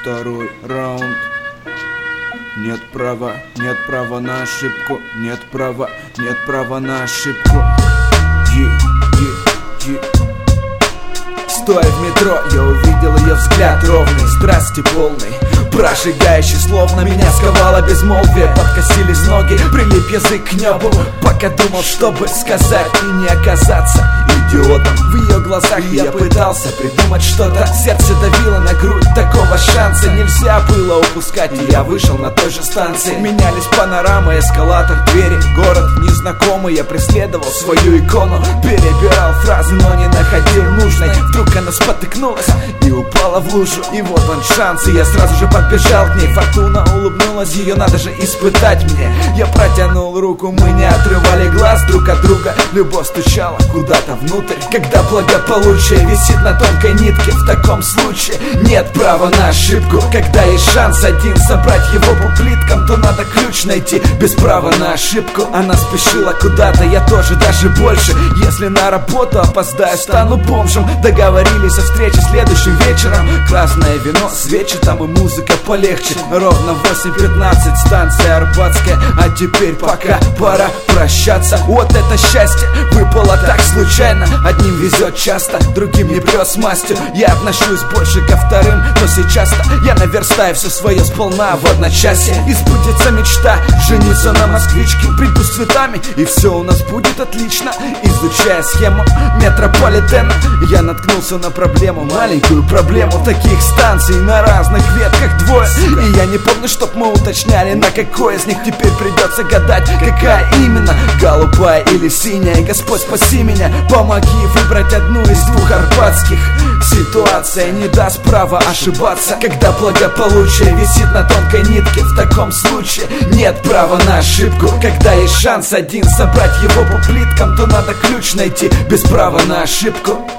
второй раунд. Нет права на ошибку. Нет права на ошибку. Стоя в метро, я увидел ее взгляд ровный, страсти полный, прожигающий, словно меня сковало безмолвие. Подкосились ноги, прилип язык к небу, пока думал, чтобы сказать и не оказаться идиотом. В ее глазах я пытался придумать что-то, сердце давило на грудь, такого шанса нельзя было упускать. И я вышел на той же станции, менялись панорамы, эскалатор, двери, город незнакомый. Я преследовал свою икону, перебирал фразы, но не находил нужной. Вдруг она спотыкнулась и упала в лужу. И вот он шанс, и я сразу же подбежал к ней. Фортуна улыбнулась, ее надо же испытать мне. Я протянул руку, мы не отрывали глаз друг от друга. Любовь стучала куда-то внутрь, когда благополучие висит на тонкой нитке. В таком случае нет права на ошибку. Когда есть шанс один собрать его по плиткам, то надо ключ найти без права на ошибку. Она спешила куда-то, я тоже, даже больше. Если на работу опоздаю, стану бомжем. Договорились о встрече следующим вечером. Красное вино, свечи, там и музыка полегче. Ровно 8:15, станция Арбатская. А теперь пока пора прощаться. Вот это счастье выпало так случайно. Одним везет часто, другим не прет с мастью. Я отношусь больше ко вторым, но сейчас-то я наверстаю все свое сполна в одночасье. И сбудется мечта жениться на москвичке. Приду с цветами, и все у нас будет отлично. Изучая схему метрополитена, я наткнулся на проблему, маленькую проблему. Таких станций на разных ветках двое. И я не помню, чтоб мы уточняли, на какой из них теперь придется гадать, какая именно, голубая или синяя. Господь, спаси меня, помоги выбрать одну из двух арбатских. Ситуация не даст права ошибаться, когда благополучие висит на тонкой нитке. В таком случае нет права на ошибку. Когда есть шанс один собрать его по плиткам, то надо ключ найти без права на ошибку.